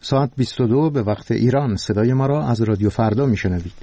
ساعت 22 به وقت ایران. صدای ما را از رادیو فردا میشنوید.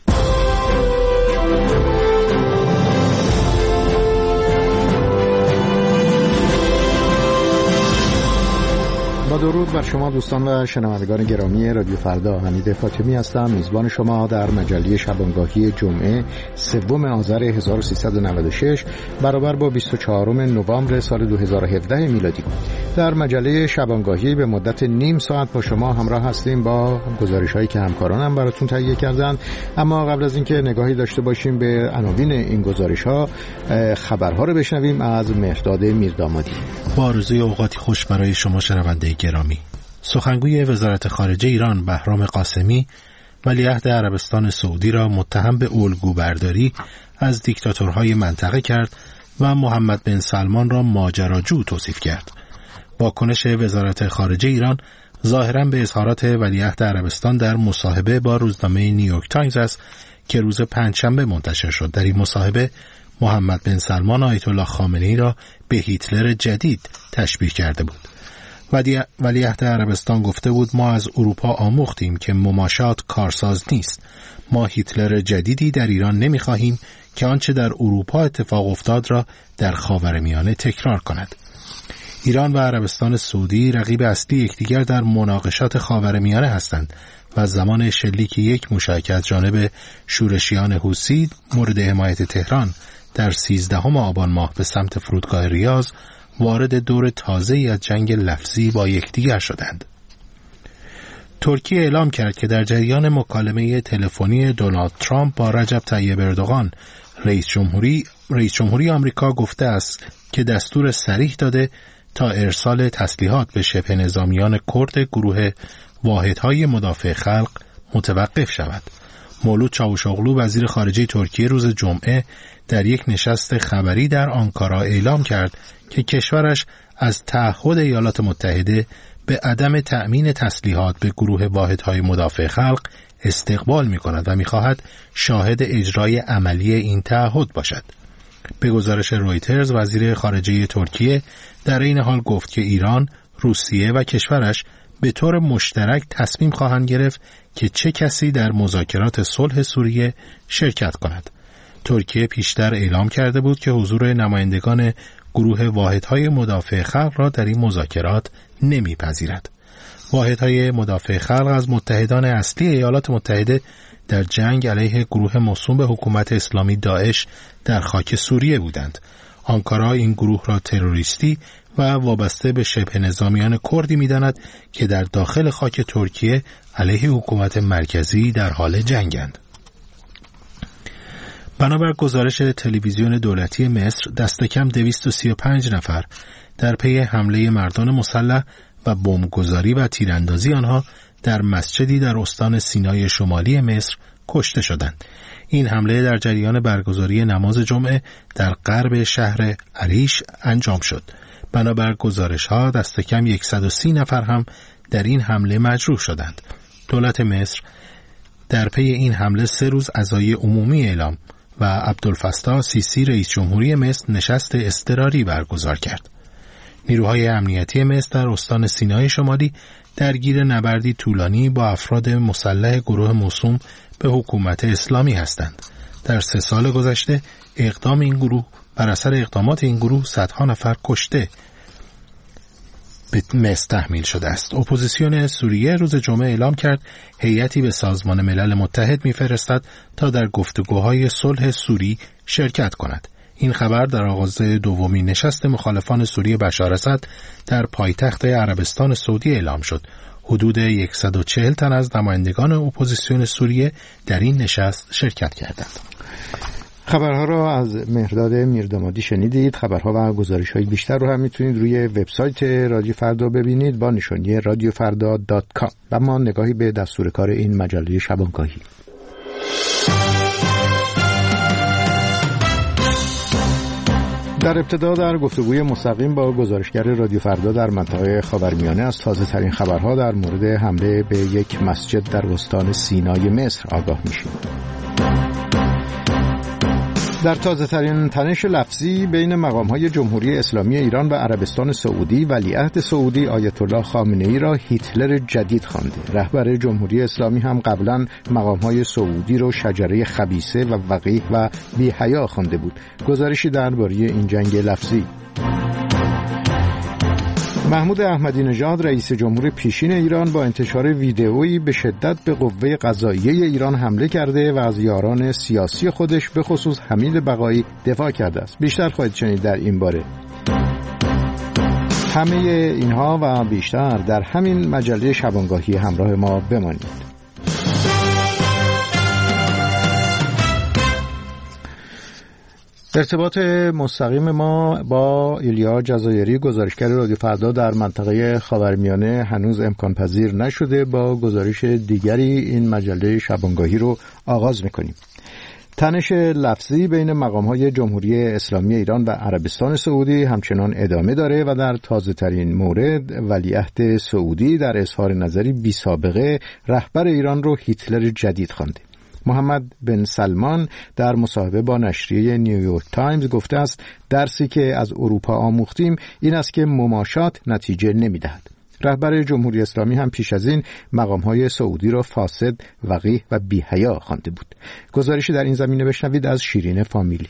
با درود بر شما دوستان و شنوندگان گرامی رادیو فردا، حمید فاطمی هستم، میزبان شما در مجله شبانگاهی جمعه 3 آذر 1396 برابر با 24 نوامبر سال 2017 میلادی. در مجله شبانگاهی به مدت نیم ساعت با شما همراه هستیم با گزارش‌هایی که همکارانم براتون تهیه کردن. اما قبل از اینکه نگاهی داشته باشیم به عناوین این گزارش‌ها، خبرها رو بشنویم از مهرداد میردامادی. با آرزوی اوقاتی خوش برای شما شنونده گرامی. سخنگوی وزارت خارجه ایران بهرام قاسمی ولیعهد عربستان سعودی را متهم به الگوبرداری از دیکتاتورهای منطقه کرد و محمد بن سلمان را ماجراجو توصیف کرد. واکنش وزارت خارجه ایران ظاهراً به اظهارات ولیعهد عربستان در مصاحبه با روزنامه نیویورک تایمز است که روز پنجشنبه منتشر شد. در این مصاحبه محمد بن سلمان آیت الله خامنه‌ای را به هیتلر جدید تشبیه کرده بود. ولیعهد عربستان گفته بود ما از اروپا آموختیم که مماشات کارساز نیست. ما هیتلر جدیدی در ایران نمی‌خواهیم که آنچه در اروپا اتفاق افتاد را در خاورمیانه تکرار کند. ایران و عربستان سعودی رقیب اصلی یکدیگر در مناقشات خاورمیانه هستند و زمان شلیک یک موشک از جانب شورشیان حوثی مورد حمایت تهران در 13 آبان ماه به سمت فرودگاه ریاض وارد دور تازه‌ای از جنگ لفظی با یکدیگر شدند. ترکیه اعلام کرد که در جریان مکالمه تلفنی دونالد ترامپ با رجب طیب اردوغان رئیس جمهوری آمریکا گفته است که دستور صریح داده تا ارسال تسلیحات به شبه نظامیان کرد گروه واحدهای مدافع خلق متوقف شود. مولود چاوشاغلو وزیر خارجه ترکیه روز جمعه در یک نشست خبری در آنکارا اعلام کرد که کشورش از تعهد ایالات متحده به عدم تأمین تسلیحات به گروه واحدهای مدافع خلق استقبال می‌کند و می‌خواهد شاهد اجرای عملی این تعهد باشد. به گزارش رویترز وزیر خارجه ترکیه در این حال گفت که ایران، روسیه و کشورش به طور مشترک تصمیم خواهند گرفت که چه کسی در مذاکرات صلح سوریه شرکت کند. ترکیه پیشتر اعلام کرده بود که حضور نمایندگان گروه واحدهای مدافع خلق را در این مذاکرات نمیپذیرد. واحدهای مدافع خلق از متحدان اصلی ایالات متحده در جنگ علیه گروه موسوم به حکومت اسلامی داعش در خاک سوریه بودند. آنکارا این گروه را تروریستی و وابسته به شبه نظامیان کردی می‌داند که در داخل خاک ترکیه علیه حکومت مرکزی در حال جنگند. بنابر گزارش تلویزیون دولتی مصر دست کم 235 نفر در پی حمله مردان مسلح و بمبگذاری و تیراندازی آنها در مسجدی در استان سینای شمالی مصر کشته شدند. این حمله در جریان برگزاری نماز جمعه در غرب شهر عریش انجام شد. بنابر گزارش‌ها دست کم 130 نفر هم در این حمله مجروح شدند. دولت مصر در پی این حمله 3 روز عزای عمومی اعلام و عبدالفتاح سیسی رئیس جمهوری مصر نشست اضطراری برگزار کرد. نیروهای امنیتی مصر در استان سینای شمالی درگیر نبردی طولانی با افراد مسلح گروه موسوم به حکومت اسلامی هستند. در 3 سال گذشته بر اثر اقدامات این گروه صدها نفر کشته به مصر تحمیل شده است. اپوزیسیون سوریه روز جمعه اعلام کرد هیئتی به سازمان ملل متحد می‌فرستد تا در گفتگوهای صلح سوری شرکت کند. این خبر در آغاز دومین نشست مخالفان سوری بشار اسد در پایتخت عربستان سعودی اعلام شد. حدود 140 تن از نمایندگان اپوزیسیون سوریه در این نشست شرکت کردند. خبرها را از مهرداد میردامادی شنیدید. خبرها و گزارش‌های بیشتر رو هم میتونید روی وبسایت رادیو فردا ببینید با نشانی radiofarda.com. و ما نگاهی به دستور کار این مجله شبانگاهی. در ابتدا در گفتگوی مستقیم با گزارشگر رادیو فردا در منطقه خاورمیانه از تازه ترین خبرها در مورد حمله به یک مسجد در استان سینای مصر آگاه میشیم. در تازه‌ترین تنش لفظی بین مقام‌های جمهوری اسلامی ایران و عربستان سعودی، ولیعهد سعودی آیت الله خامنه‌ای را هیتلر جدید خوانده. رهبر جمهوری اسلامی هم قبلا مقام‌های سعودی را شجره خبیثه و وقیح و بی‌حیا خوانده بود. گزارشی درباره این جنگ لفظی. محمود احمدی نژاد رئیس جمهور پیشین ایران با انتشار ویدئویی به شدت به قوه قضاییه ایران حمله کرده و از یاران سیاسی خودش به خصوص حمید بقایی دفاع کرده است. بیشتر خواهید شنید در این باره. همه اینها و بیشتر در همین مجله شبانگاهی همراه ما بمانید. ارتباط مستقیم ما با ایلیا جزایری گزارشگر رادیو فردا در منطقه خاورمیانه هنوز امکان پذیر نشده. با گزارش دیگری این مجله شبانگاهی رو آغاز می‌کنیم. تنش لفظی بین مقام‌های جمهوری اسلامی ایران و عربستان سعودی همچنان ادامه داره و در تازه‌ترین مورد ولیعهد سعودی در اظهار نظری بی سابقه رهبر ایران رو هیتلر جدید خوانده. محمد بن سلمان در مصاحبه با نشریه نیویورک تایمز گفته است درسی که از اروپا آموختیم این است که مماشات نتیجه نمی‌دهد. رهبر جمهوری اسلامی هم پیش از این مقام‌های سعودی را فاسد، وقیح و بی‌حیا خوانده بود. گزارشی در این زمینه بشنوید از شیرین فامیلی.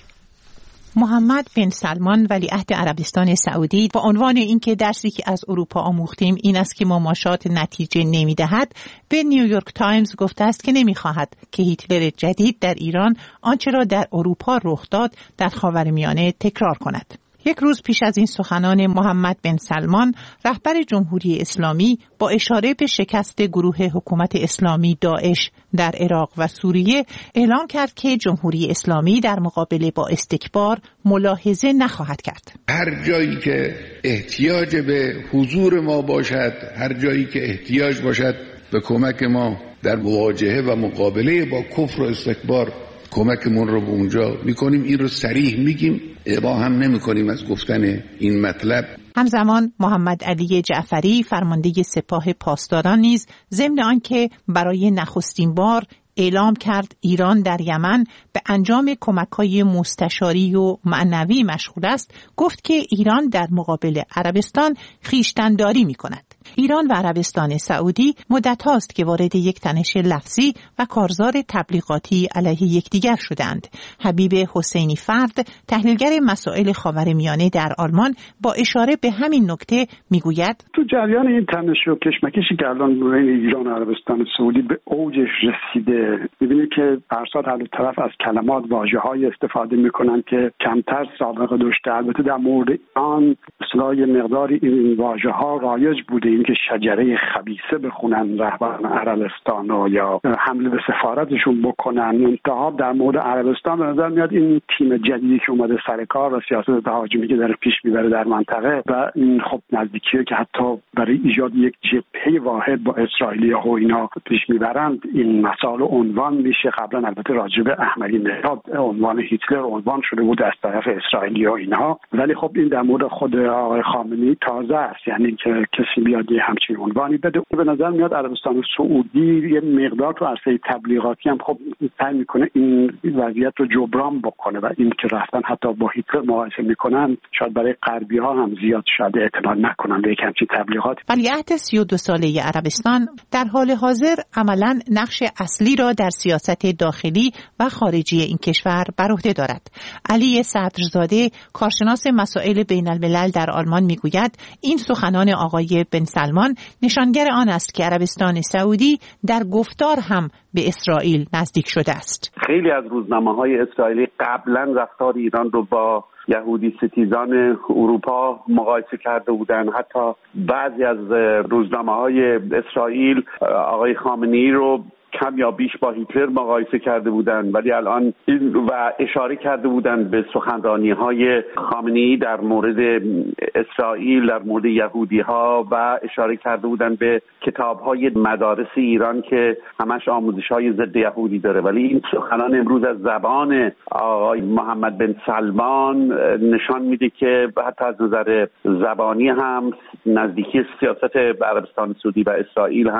محمد بن سلمان ولیعهد عربستان سعودی با عنوان اینکه درسی که از اروپا آموختیم این است که مماشات نتیجه نمی‌دهد به نیویورک تایمز گفته است که نمی‌خواهد که هیتلر جدید در ایران آنچه را در اروپا رخ داد در خاورمیانه تکرار کند. یک روز پیش از این سخنان محمد بن سلمان، رهبر جمهوری اسلامی با اشاره به شکست گروه حکومت اسلامی داعش در عراق و سوریه اعلام کرد که جمهوری اسلامی در مقابله با استکبار ملاحظه نخواهد کرد. هر جایی که احتیاج به حضور ما باشد، هر جایی که احتیاج باشد به کمک ما در مواجهه و مقابله با کفر و استکبار کمکمون رو به اونجا میکنیم. این رو صریح میگیم، ابا هم نمیکنیم از گفتن این مطلب. همزمان محمد علی جعفری فرمانده سپاه پاسداران نیز ضمن آنکه برای نخستین بار اعلام کرد ایران در یمن به انجام کمک‌های مستشاری و معنوی مشغول است، گفت که ایران در مقابل عربستان خویشتن‌داری می‌کند. ایران و عربستان سعودی مدت هاست که وارد یک تنش لفظی و کارزار تبلیغاتی علیه یکدیگر شدند. حبیب حسینی فرد، تحلیلگر مسائل خاورمیانه در آلمان، با اشاره به همین نکته میگوید تو جریان این تنش و کشمکشی که الان بین ایران و عربستان سعودی به اوجش رسیده، می‌بینید که ارشاد هر طرف از کلمات واژه‌های استفاده می‌کنند که کمتر سابقه داشته. البته در مورد آن اصطلاح مقداری این واژه‌ها رایج بوده، اینکه شجره خبیثه بخونن رهبران عربستان یا حمله به سفارتشون بکنن. انتها در مورد عربستان به نظر میاد این تیم جدیدی که اومده سر کار و سیاست تهاجمی که داره پیش میبره در منطقه و این خب نزدیکیه که حتی برای ایجاد یک جبهه واحد با اسرائیلی‌ها و اینا پیش میبرند. این مسائل عنوان میشه. قبلا البته راجع به احمدی نژاد عنوان هیتلر عنوان شده بود از طرف اسرائیلی‌ها اینها، ولی خب این در مورد خود آقای خامنه‌ای تازه است، یعنی که کسی بیاد همچین عنوانی بده. به نظر میاد عربستان سعودی یه مقدار تو عرصه تبلیغاتی هم خب سعی میکنه این وضعیت رو جبران بکنه و این که رفتن حتی با هیتلر مقایسه میکنن شاید برای غربی‌ها هم زیاد شاید اعتنا نکنن به همچین تبلیغاتی. ولیعهد 32 ساله عربستان در حال حاضر عملاً نقش اصلی را در سیاست داخلی و خارجی این کشور بر عهده دارد. علی صدرزاده، کارشناس مسائل بین الملل در آلمان، میگوید این سخنان آقای بن سلمان نشانگر آن است که عربستان سعودی در گفتار هم به اسرائیل نزدیک شده است. خیلی از روزنامه‌های اسرائیلی قبلا رفتار ایران رو با یهودی ستیزان اروپا مقایسه کرده بودند. حتی بعضی از روزنامه‌های اسرائیل آقای خامنه‌ای رو کم یا بیش با هیتلر مقایسه کرده بودند، ولی الان این و اشاره کرده بودند به سخنرانی‌های خامنه‌ای در مورد اسرائیل، در مورد یهودی‌ها و اشاره کرده بودند به کتاب‌های مدارس ایران که همش آموزش‌های ضد یهودی داره. ولی این سخنان امروز از زبان آقای محمد بن سلمان نشان میده که حتی از نظر زبانی هم نزدیکی سیاست عربستان سعودی و اسرائیل هم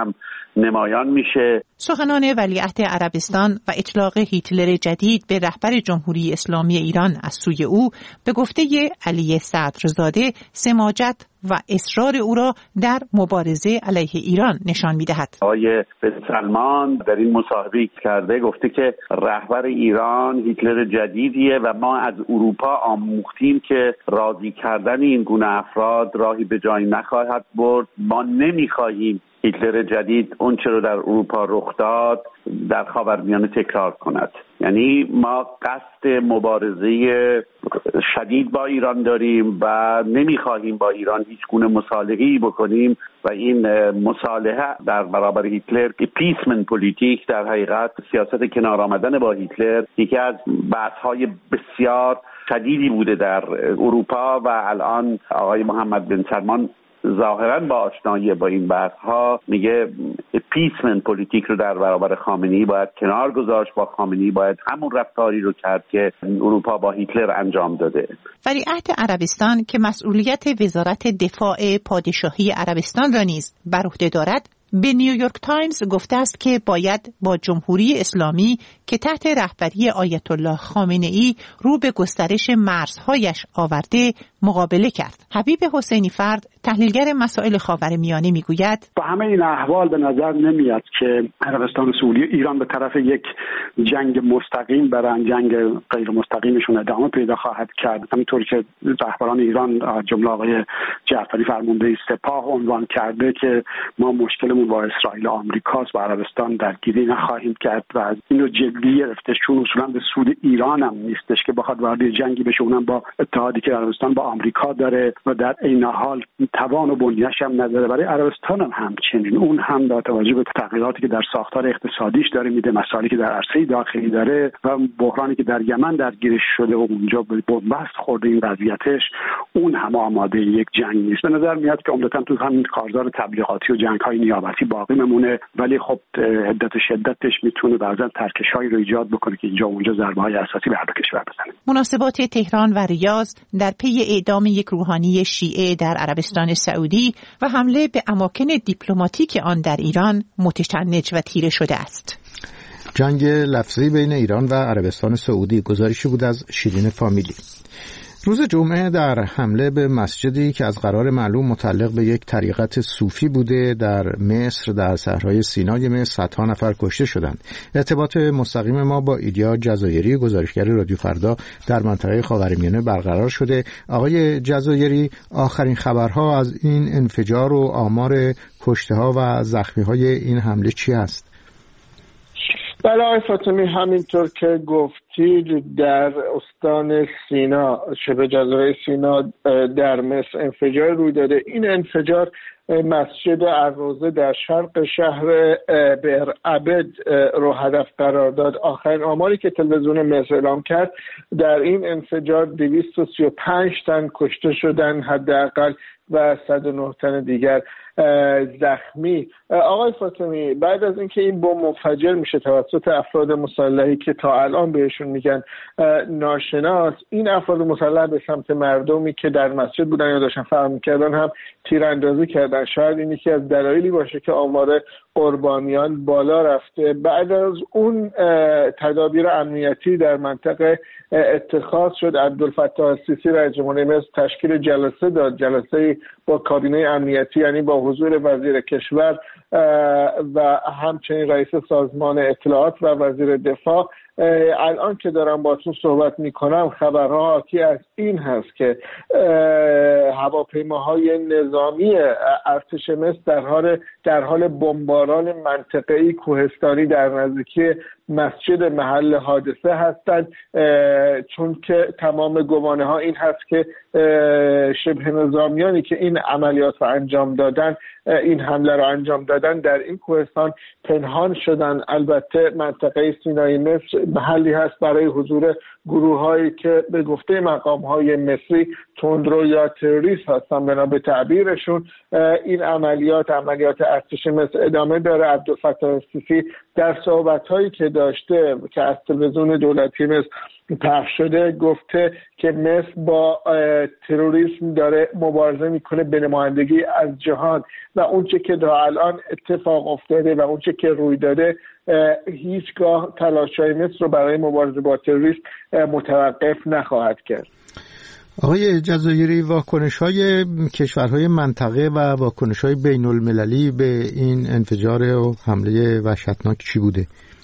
نمایان میشه. سخنان ولیعهد عربستان و اطلاق هیتلر جدید به رهبر جمهوری اسلامی ایران از سوی او به گفته علی صدرزاده سماجت و اصرار او را در مبارزه علیه ایران نشان می‌دهد. آقای بن سلمان در این مصاحبه کرده گفته که رهبر ایران هیتلر جدیدیه و ما از اروپا آموختیم که راضی کردن این گونه افراد راهی به جایی نخواهد برد. ما نمی‌خواهیم هیتلر جدید اون چه رو در اروپا رخ داد در خاورمیانه تکرار کند. یعنی ما قصد مبارزه شدید با ایران داریم و نمیخواهیم با ایران هیچ گونه مصالحه‌ای بکنیم و این مصالحه در برابر هیتلر پیسمن پلیتیک، در حقیقت سیاست کنار آمدن با هیتلر، یکی از بحث‌های بسیار شدیدی بوده در اروپا و الان آقای محمد بن سلمان ظاهراً با آشنایی با این بحث‌ها میگه پیسمن پلیتیک رو در برابر خامنه‌ای باید کنار گذاشت، با خامنه‌ای باید همون رفتاری رو کرد که اروپا با هیتلر انجام داده. ولیعهد عربستان که مسئولیت وزارت دفاع پادشاهی عربستان را نیز بر عهده دارد به نیویورک تایمز گفته است که باید با جمهوری اسلامی که تحت رهبری آیت الله خامنه‌ای رو به گسترش مرزهایش آورده مقابله کرد. حبیب حسینی فرد تحلیلگر مسائل خاورمیانه میگوید با همه این احوال به نظر نمیاد که عربستان سعودی ایران به طرف یک جنگ مستقیم برن، جنگ غیر مستقیمشون ادامه پیدا خواهد کرد. همینطور که رهبران ایران جمله آقای جعفری فرمانده سپاه عنوان کرده که ما مشکلمون با اسرائیل و آمریکاست، با عربستان درگیری نخواهیم کرد و از اینو جدی گرفتش، چون اصولا به سود ایران هم نیستش که بخواد وارد جنگی بشه، اونم با اتحادی که عربستان با آمریکا داره و در این حال توان و بنیه‌اش هم نداره. برای عربستان هم همچنین، اون هم با توجه به تغییراتی که در ساختار اقتصادیش داره میده، مسائلی که در عرصه داخلی داره و بحرانی که در یمن درگیرش شده و اونجا به بنبست خورده این وضعیتش، اون هم آماده یک جنگ نیست. به نظر میاد که عمدتاً تو همین کارزار تبلیغاتی و جنگ‌های نیابتی باقی بمونه، ولی خب حدت و شدتش میتونه بعضا ترکش‌هایی رو ایجاد بکنه که اینجا اونجا ضربه‌های اساسی به هر دو کشور بزنه. مناسبات تهران و ریاض در پی اعدام یک روحانی شیعه در عربستان سعودی و حمله به اماکن دیپلماتیک آن در ایران متشنج و تیره شده است. جنگ لفظی بین ایران و عربستان سعودی، گزارشی بود از شیرین فامیلی. روز جمعه در حمله به مسجدی که از قرار معلوم متعلق به یک طریقت صوفی بوده در مصر، در صحرای سینای مصر، صدها نفر کشته شدند. ارتباط مستقیم ما با ایلیا جزایری، گزارشگر رادیو فردا در منطقه خاورمیانه برقرار شده. آقای جزایری، آخرین خبرها از این انفجار و آمار کشته‌ها و زخمی‌های این حمله چی است؟ بله آقای فاطمی، همینطور که گفتید در استان سینا، شبه جزایر سینا در مصر انفجار روی داده. این انفجار مسجد الروضه در شرق شهر بئر عبد رو هدف قرار داد. آخرین آماری که تلویزیون مصر اعلام کرد در این انفجار 235 تن کشته شدن حداقل و 109 تن دیگر زخمی. آقای فاطمی، بعد از اینکه این بمب منفجر میشه توسط افراد مسلحی که تا الان بهشون میگن ناشناس، این افراد مسلح به سمت مردمی که در مسجد بودن یا داشتن فهم میکردن هم تیراندازی کردن. شاید این یکی از دلایلی باشه که آمار قربانیان بالا رفته. بعد از اون تدابیر امنیتی در منطقه اتخاذ شد. عبدالفتاح السیسی رئیس جمهوری مصر تشکیل جلسه داد، جلسه با کابینه امنیتی، یعنی با حضور وزیر کشور و همچنین رئیس سازمان اطلاعات و وزیر دفاع. الان که دارم باتون صحبت میکنم خبرها حاکی از این هست که هواپیماهای نظامی ارتش مصر در حال بمباران منطقه‌ای کوهستانی در نزدیکی مسجد محل حادثه هستند، چون که تمام گمانه ها این هست که شبه نظامیانی که این عملیات رو انجام دادن، این حمله رو انجام دادن، در این کوهستان پنهان شدن. البته منطقه سینای مصر محلی هست برای حضور گروه هایی که به گفته مقام های مصری تندرو یا تروریست هستن بنا به تعبیرشون. این عملیات ارتش مصر ادامه داره. عبدالفتاح السیسی در صحبت هایی که داشته که از تلویزیون دولتی مصر طرح شده گفته که مصر با تروریسم داره مبارزه میکنه به نمایندگی از جهان و اونچه که تا الان اتفاق افتاده و اونچه که روی داده هیچگاه تلاش‌های مصر رو برای مبارزه با تروریسم متوقف نخواهد کرد. آقای جزایری، واکنش‌های کشورهای منطقه و واکنش‌های بین‌المللی به این انفجار و حمله وحشتناک چی بوده؟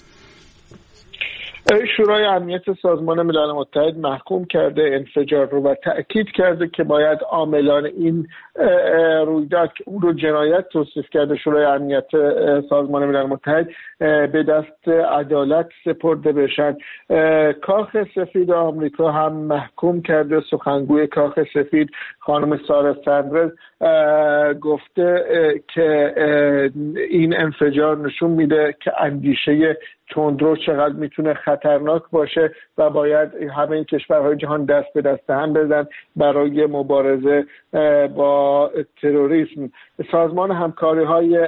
شورای امنیت سازمان ملل متحد محکوم کرده انفجار رو و تأکید کرده که باید عاملان این رویداد که اون رو جنایت توصیف کرده شورای امنیت سازمان ملل متحد به دست عدالت سپرده بشن. کاخ سفید آمریکا هم محکوم کرده. سخنگوی کاخ سفید خانم سارا سندرز گفته که این انفجار نشون میده که اندیشه تندرو چقدر میتونه خطرناک باشه و باید همه کشورهای جهان دست به دست هم بزنن برای مبارزه با تروریسم. سازمان همکاری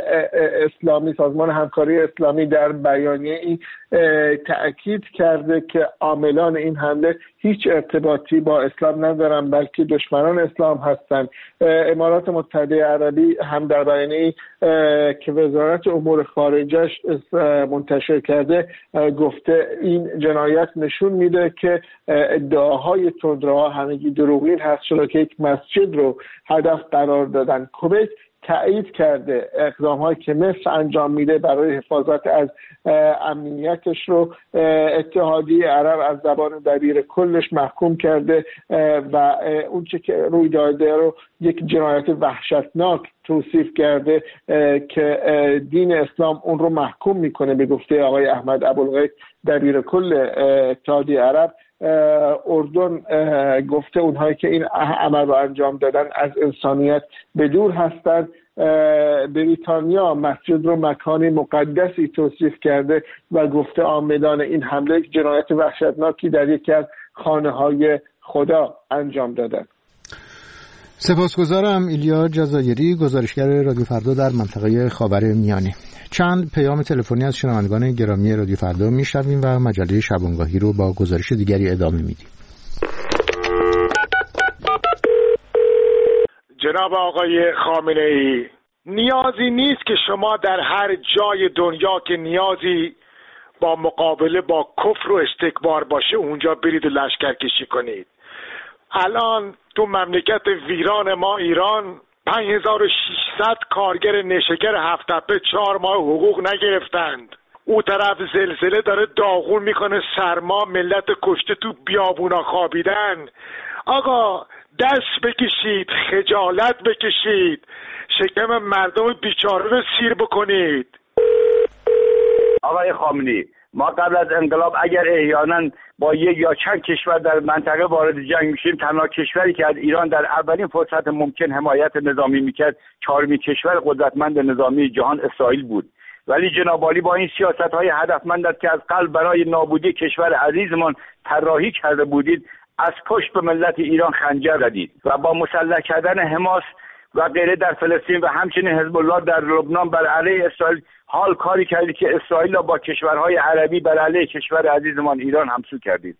اسلامی در بیانیه‌ای تأکید کرده که عاملان این حمله هیچ ارتباطی با اسلام ندارن بلکه دشمنان اسلام هستند. امارات متحده عربی هم در بیانیه‌ای که وزارت امور خارجه منتشر کرده گفته این جنایت نشون میده که ادعاهای تندروها همگی دروغین هست، چرا که یک مسجد رو هدف قرار دادن. کویت تایید کرده اقدام‌هایی که مصر انجام میده برای حفاظت از امنیتش رو. اتحادیه عرب از زبان دبیر کلش محکوم کرده و اون چه که روی داده رو یک جنایت وحشتناک توصیف کرده که دین اسلام اون رو محکوم میکنه. به گفته آقای احمد ابوالغیث دبیر کل اتحادیه عرب، اردن گفته اونهایی که این عمل رو انجام دادن از انسانیت به دور هستند. بریتانیا مسجد رو مکانی مقدسی توصیف کرده و گفته عاملان این حمله جنایت وحشتناکی در یکی از خانه‌های خدا انجام دادن. سپاسگزارم. ایلیا جزایری، گزارشگر رادیو فردا در منطقه خاورمیانه. چند پیام تلفنی از شنوندگان گرامی رادیو فردا میشنویم و مجله شبانگاهی رو با گزارش دیگری ادامه میدیم. جناب آقای خامنه‌ای، نیازی نیست که شما در هر جای دنیا که نیازی با مقابله با کفر و استکبار باشه اونجا برید و لشکرکشی کنید. الان تو مملکت ویران ما ایران 5600 کارگر نشگر هفت‌تپه 4 ماه حقوق نگرفتند. او طرف زلزله داره داغون میکنه، سرما، ملت کشته تو بیابونا خوابیدن. آقا دست بکشید، خجالت بکشید، شکم مردم بیچاره رو سیر بکنید. آقای خامنه‌ای، ما قبل از انقلاب اگر احیانا با یک یا چند کشور در منطقه وارد جنگ میشیم، تنها کشوری که از ایران در اولین فرصت ممکن حمایت نظامی میکرد، 4مین کشور قدرتمند نظامی جهان اسرائیل بود. ولی جناب عالی با این سیاست‌های هدفمند که از قلب برای نابودی کشور عزیزمان طراحی کرده بودید، از پشت به ملت ایران خنجر زدید و با مسلح کردن حماس و غیره در فلسطین و همچنین حزب الله در لبنان بر علیه اسرائیل حال کاری کردید که اسرائیل را با کشورهای عربی بر علیه کشور عزیزمان ایران همسو کردید.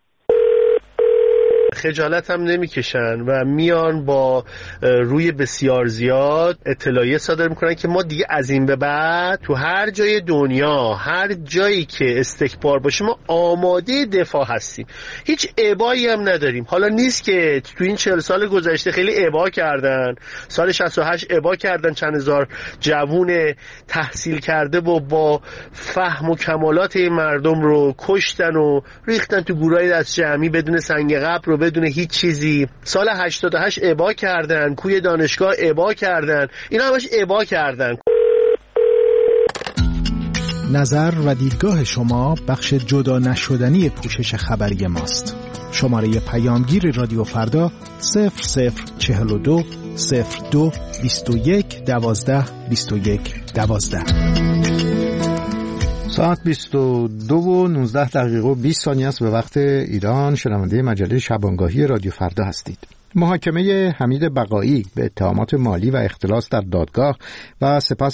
خجالت هم نمیکشن و میان با روی بسیار زیاد اطلاعیه صادر میکنن که ما دیگه از این به بعد تو هر جای دنیا، هر جایی که استکبار باشه ما آماده دفاع هستیم، هیچ ابایی هم نداریم. حالا نیست که تو این 40 سال گذشته خیلی ابا کردن، سال 68 ابا کردن، چند هزار جوون تحصیل کرده و با فهم و کمالات مردم رو کشتن و ریختن تو گورای دست جمعی بدون سنگ قبر رو بدون هیچ چیزی. سال 88 ابا کردن، کوی دانشگاه ابا کردن، اینا همش ابا کردن. نظر و دیدگاه شما بخش جدا نشدنی پوشش خبری ماست. شماره پیامگیر رادیو فردا 0042 02 21 12 21 12. ساعت 22:19 است به وقت ایران. شنونده مجله شبانگاهی رادیو فردا هستید. محاکمه حمید بقایی به اتهامات مالی و اختلاس در دادگاه و سپس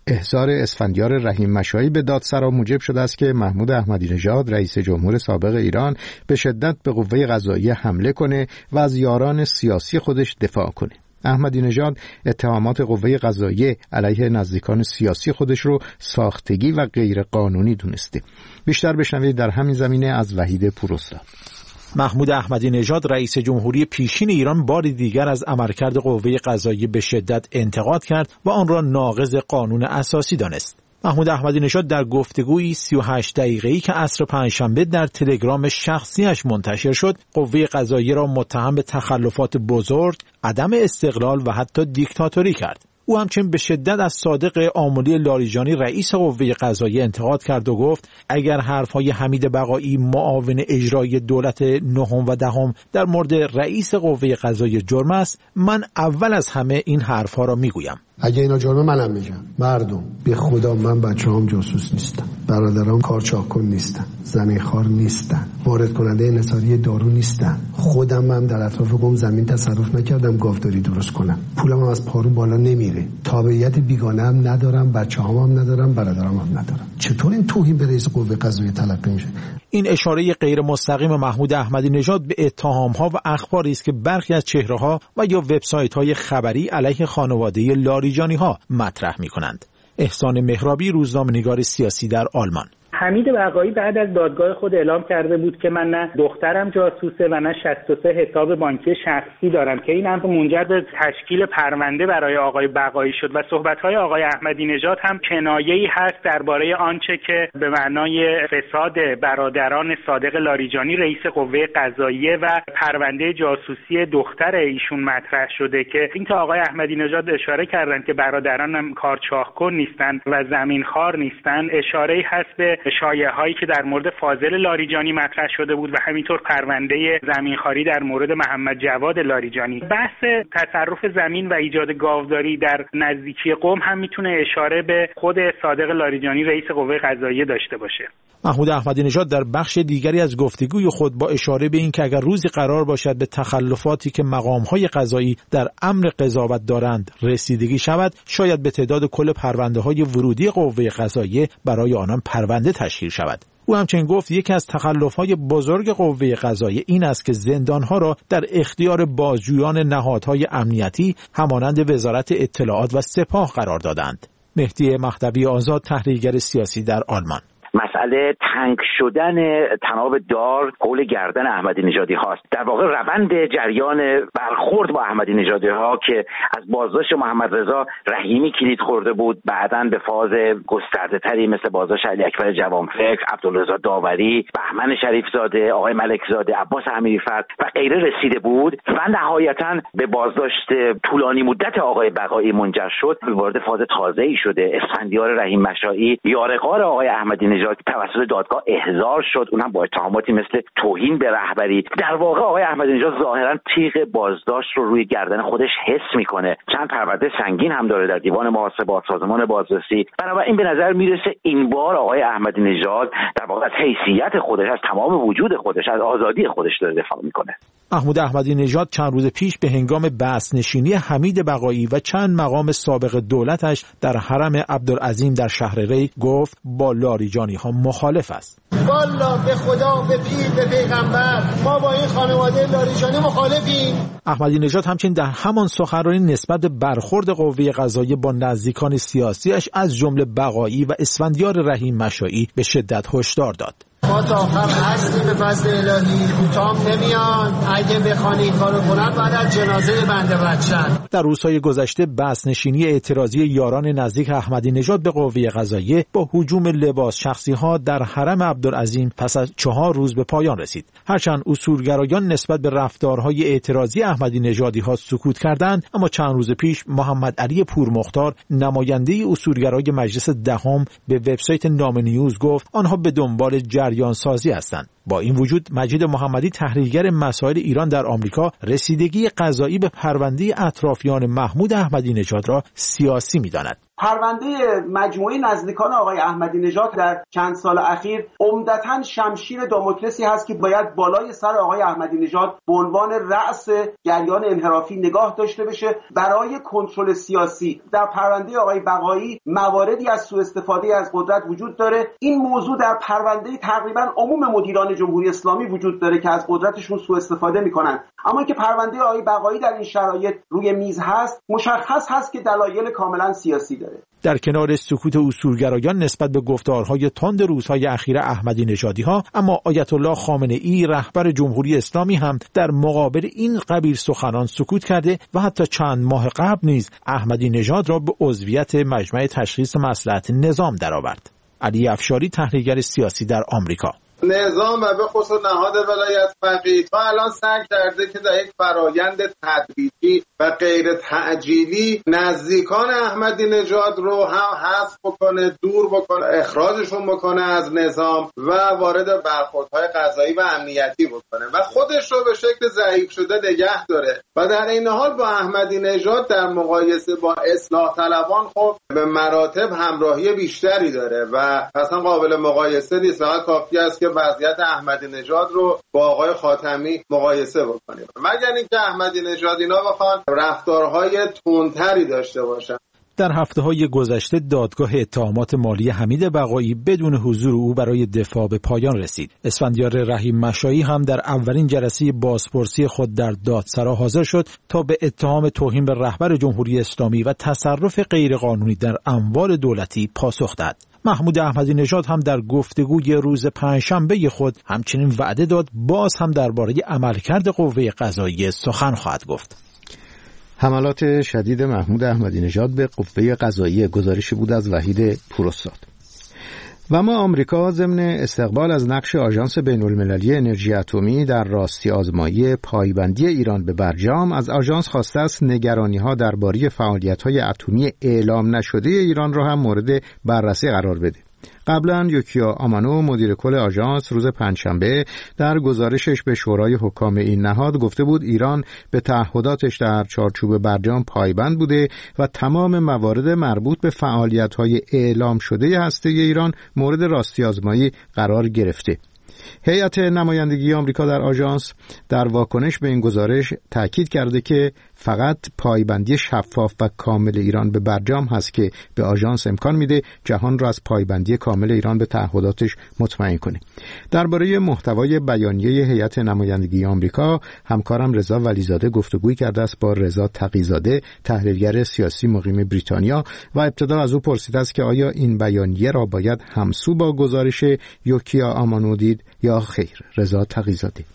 احضار اسفندیار رحیم مشایی به دادسرا موجب شده است که محمود احمدی نژاد رئیس جمهور سابق ایران به شدت به قوه قضاییه حمله کنه و از یاران سیاسی خودش دفاع کنه. احمدی نژاد اتهامات قوه قضاییه علیه نزدیکان سیاسی خودش رو ساختگی و غیر قانونی دونسته. بیشتر بشنوید در همین زمینه از وحید پوراستاد. محمود احمدی نژاد رئیس جمهوری پیشین ایران بار دیگر از عملکرد قوه قضاییه به شدت انتقاد کرد و آن را ناقض قانون اساسی دانست. محمود احمدی نژاد در گفتگویی 38 دقیقه‌ای که عصر پنجشنبه در تلگرام شخصیش منتشر شد، قوه قضاییه را متهم به تخلفات بزرگ، عدم استقلال و حتی دیکتاتوری کرد. او همچنین به شدت از صادق آملی لاریجانی رئیس قوه قضاییه انتقاد کرد و گفت اگر حرفهای حمید بقایی معاون اجرایی دولت نهم و دهم در مورد رئیس قوه قضاییه جرم است، من اول از همه این حرفها را میگویم. اگه اینا جرمه منم میگم. مردم به خدا من بچه‌هام جاسوس نیستم، برادرام کارچاکن نیستن، زمینخوار نیستن، وارد کننده انحصاری دارو نیستن. خودم هم در اطراف قم زمین تصرف نکردم گاوداری درست کنم. پولم هم از پارون بالا نمیره. تابعیت بیگانه هم ندارم، بچه‌هام هم ندارم، برادرام هم ندارم. چطور این توهین به رئیس قوه قضاییه تلقی میشه؟ این اشاره غیر مستقیم محمود احمدی نژاد به اتهام‌ها و اخباری است که برخی از چهره‌ها و یا وبسایت‌های خبری علیه خانواده لاریجانی‌ها مطرح می‌کنند. احسان مهرابی، روزنامه‌نگار سیاسی در آلمان. حمید بقایی بعد از دادگاه خود اعلام کرده بود که من نه دخترم جاسوسه و نه 63 حساب بانکی شخصی دارم که این هم منجر به تشکیل پرونده برای آقای بقایی شد و صحبت‌های آقای احمدی نژاد هم کنایه‌ای هست درباره آنچه که به معنای فساد برادران صادق لاریجانی رئیس قوه قضاییه و پرونده جاسوسی دختر ایشون مطرح شده که اینکه آقای احمدی نژاد اشاره کردن که برادران هم کارچاکن نیستن و زمینخوار نیستن، اشاره‌ای هست به شایعه‌هایی که در مورد فاضل لاریجانی مطرح شده بود و همینطور پرونده زمینخواری در مورد محمد جواد لاریجانی. بحث تصرف زمین و ایجاد گاوداری در نزدیکی قم هم میتونه اشاره به خود صادق لاریجانی رئیس قوه قضاییه داشته باشه. محمود احمدی نژاد در بخش دیگری از گفتگوی خود با اشاره به اینکه اگر روزی قرار باشد به تخلفاتی که مقام‌های قضایی در امر قضاوت دارند رسیدگی شود، شاید به تعداد کل پرونده‌های ورودی قوه قضاییه برای آنان پرونده تشکیل شود. او همچنین گفت یکی از تخلف‌های بزرگ قوه قضاییه این است که زندان‌ها را در اختیار بازجویان نهادهای امنیتی همانند وزارت اطلاعات و سپاه قرار دادند. مهدی مهدوی آزاد، تحلیلگر سیاسی در آلمان. مسئله تنگ شدن تناب دار حول گردن احمدی نژادی هاست. در واقع روند جریان برخورد با احمدی نژادی ها که از بازداشت محمد رضا رحیمی کلید خورده بود، بعداً به فاز گسترده تری مثل بازداشت علی اکبر جوانفکر، عبدالرضا داوری، بهمن شریف زاده، آقای ملک زاده، عباس امیری‌فر و غیره رسیده بود و نهایتاً به بازداشت طولانی مدت آقای بقایی منجر شد، وارد فاز تازه‌ای شده. اسفندیار رحیم مشایی یارغار آقای احمدی نژاد توسط دادگاه احضار شد، اونم با اتهاماتی مثل توهین به رهبری. در واقع آقای احمدی نژاد ظاهرا تیغ بازداشت رو روی گردن خودش حس میکنه. چند پرونده سنگین هم داره در دیوان محاسبات، سازمان بازرسی. بنابراین به نظر میرسه این بار آقای احمدی نژاد در واقع از حیثیت خودش، از تمام وجود خودش، از آزادی خودش داره دفاع میکنه. محمود احمدی نژاد چند روز پیش به هنگام بازنشینی حمید بقایی و چند مقام سابق دولتش در حرم عبدالعظیم در شهر ری گفت با لاریجانی ها مخالف است. والا به خدا، به پیر، به پیغمبر، ما با این خانواده لاریجانی مخالفیم. احمدی نژاد همچنین در همان سخنرانی نسبت به برخورد قوه قضاییه با نزدیکان سیاسیش از جمله بقایی و اسفندیار رحیم مشایی به شدت هشدار داد. ما تا آخر هستیم به فضل الهی، کوتاه نمیان. اگه بخوان این کارو کنن بعد از جنازه بنده بچن. در روزهای گذشته بازنشینی اعتراضی یاران نزدیک احمدی نژاد به قوه قضاییه با هجوم لباس شخصی ها در حرم عبدالعظیم پس از 4 روز به پایان رسید. هرچند اصولگرایان نسبت به رفتارهای اعتراضی احمدی نژادی ها سکوت کردند، اما چند روز پیش محمد علی پورمختار، نماینده اصولگرای مجلس دهم، به وبسایت نام نیوز گفت آنها به دنبال جریان سازی هستند. با این وجود مجید محمدی، تحلیلگر مسائل ایران در آمریکا، رسیدگی قضایی به پرونده اطرافیان محمود احمدی نژاد را سیاسی می‌داند. پرونده مجموعه نزدیکان آقای احمدی نژاد در چند سال اخیر عمدتاً شمشیر داموکلسی هست که باید بالای سر آقای احمدی نژاد به عنوان رأس جریان انحرافی نگاه داشته بشه برای کنترل سیاسی. در پرونده آقای بقایی مواردی از سوء استفاده از قدرت وجود داره. این موضوع در پرونده تقریبا عموم مدیران جمهوری اسلامی وجود داره که از قدرتشون سوء استفاده میکنن. اما اینکه پرونده آقای بقایی در این شرایط روی میز هست، مشخص هست که دلایل کاملا سیاسی داره. در کنار سکوت اصولگرایان نسبت به گفتارهای تند روزهای اخیر احمدی نژادی‌ها، اما آیت الله خامنه‌ای رهبر جمهوری اسلامی هم در مقابل این قبیل سخنان سکوت کرده و حتی چند ماه قبل نیز احمدی نژاد را به عضویت مجمع تشخیص مصلحت نظام درآورد. علی افشاری، تحلیلگر سیاسی در آمریکا: نظام و به خصوص نهاد ولایت فقیه تا الان سعی کرده که در یک فرایند تدریجی و غیر تعجیلی نزدیکان احمدی نژاد رو هم حذف بکنه، دور بکنه، اخراجشون بکنه از نظام و وارد برخوردهای قضایی و امنیتی بکنه و خودش رو به شکل ضعیف شده نگه داره و در این حال با احمدی نژاد در مقایسه با اصلاح طلبان خب به مراتب همراهی بیشتری داره و اصلا قابل مقایسه نیست. فقط کافی است که وضعیت احمدی نژاد رو با آقای خاتمی مقایسه بکنیم، مگر اینکه احمدی نژاد اینا بخوان رفتارهای تندتری داشته باشن. در هفته‌های گذشته دادگاه اتهامات مالی حمید بقایی بدون حضور او برای دفاع به پایان رسید. اسفندیار رحیم مشایی هم در اولین جلسه بازپرسی خود در دادسرا حاضر شد تا به اتهام توهین به رهبر جمهوری اسلامی و تصرف غیرقانونی در اموال دولتی پاسخ داد. محمود احمدی نژاد هم در گفتگوی روز پنجشنبه خود همچنین وعده داد باز هم درباره عملکرد قوه قضاییه سخن خواهد گفت. حملات شدید محمود احمدی نژاد به قوه قضاییه گزارشی بود از وحید پوراستاد. و اما آمریکا ضمن استقبال از نقش آژانس بین‌المللی انرژی اتمی در راستی آزمایی پایبندی ایران به برجام از آژانس خواسته است نگرانی‌ها درباره فعالیت‌های اتمی اعلام نشده ایران را هم مورد بررسی قرار بده. قبلا یوکیا آمانو مدیر کل آژانس روز پنجشنبه در گزارشش به شورای حکام این نهاد گفته بود ایران به تعهداتش در چارچوب برجام پایبند بوده و تمام موارد مربوط به فعالیت‌های اعلام شده هسته ایران مورد راستی آزمایی قرار گرفته. هیئت نمایندگی آمریکا در آژانس در واکنش به این گزارش تاکید کرده که فقط پایبندی شفاف و کامل ایران به برجام هست که به آژانس امکان میده جهان را از پایبندی کامل ایران به تعهداتش مطمئن کنه. درباره محتوای بیانیه هیئت نمایندگی آمریکا همکارم رضا ولیزاده گفتگوی کرده است با رضا تقی‌زاده، تحلیلگر سیاسی مقیم بریتانیا، و ابتدا از او پرسیده است که آیا این بیانیه را باید همسو با گزارش یوکیا آمانو دید یا خیر؟ رضا تقی‌زاده: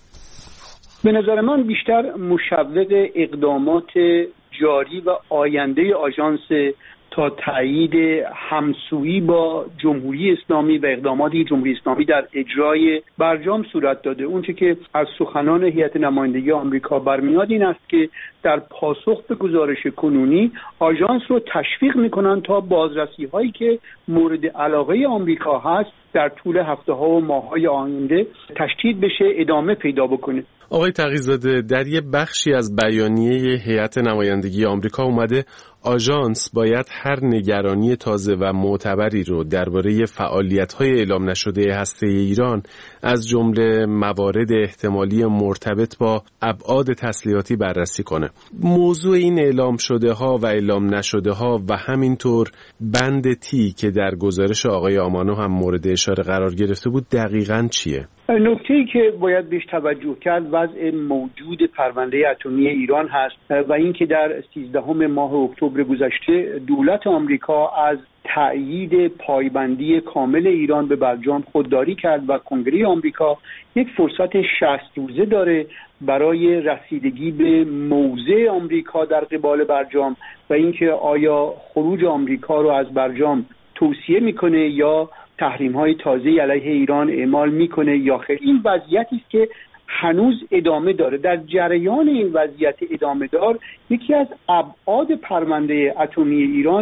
به نظر من بیشتر مشوق اقدامات جاری و آینده آژانس تا تایید همسویی با جمهوری اسلامی و اقدامات جمهوری اسلامی در اجرای برجام صورت داده. اونچه که از سخنان هیئت نمایندگی آمریکا برمیاد این است که در پاسخ به گزارش کنونی آژانس رو تشویق میکنن تا بازرسی هایی که مورد علاقه آمریکا هست در طول هفته ها و ماه های آینده تشدید بشه، ادامه پیدا بکنه. آقای تقی‌زاده، در یه بخشی از بیانیه هیئت نمایندگی آمریکا اومده آژانس باید هر نگرانی تازه و معتبری رو درباره فعالیت‌های اعلام نشده هسته ایران از جمله موارد احتمالی مرتبط با ابعاد تسلیحاتی بررسی کنه. موضوع این اعلام شده ها و اعلام نشده ها و همینطور بند تی که در گزارش آقای آمانو هم مورد اشاره قرار گرفته بود دقیقاً چیه؟ نکته‌ای که باید بهش توجه کرد وضع موجود پرونده اتمی ایران هست و اینکه در 13 ماه اکتبر گذشته دولت آمریکا از تأیید پایبندی کامل ایران به برجام خودداری کرد و کنگره آمریکا یک فرصت 60 روزه داره برای رسیدگی به موضع آمریکا در قبال برجام و اینکه آیا خروج آمریکا رو از برجام توصیه میکنه یا تحریم‌های تازه علیه ایران اعمال میکنه یا خیر. این وضعیتی است که هنوز ادامه داره. در جریان این وضعیت ادامه دار یکی از ابعاد پرونده اتمی ایران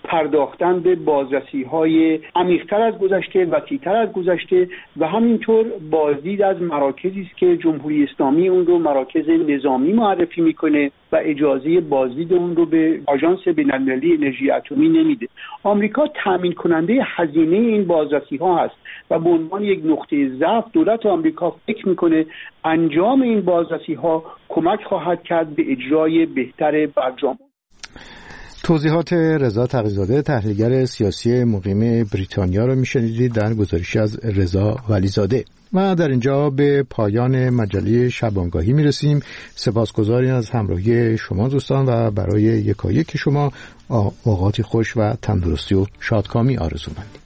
پرداختن به بازرسی‌های عمیق‌تر از گذشته، وسیع‌تر از گذشته و همینطور بازدید از مراکزی است که جمهوری اسلامی اون رو مراکز نظامی معرفی میکنه و اجازه بازدید اون رو به آژانس بین‌المللی انرژی اتمی نمیده. آمریکا تامین کننده هزینه این بازرسی‌ها هست و به عنوان یک نقطه ضعف دولت آمریکا فکر میکنه انجام این بازرسی‌ها کمک خواهد کرد به اجرای بهتر برجام. توضیحات رضا تقی‌زاده، تحلیلگر سیاسی مقیم بریتانیا رو میشنیدید در گزارشی از رضا ولیزاده. و در اینجا به پایان مجله شبانگاهی میرسیم. سپاسگزاریم از همراهی شما دوستان و برای یکایک شما اوقاتی خوش و تندرستی و شادکامی آرزو مندیم.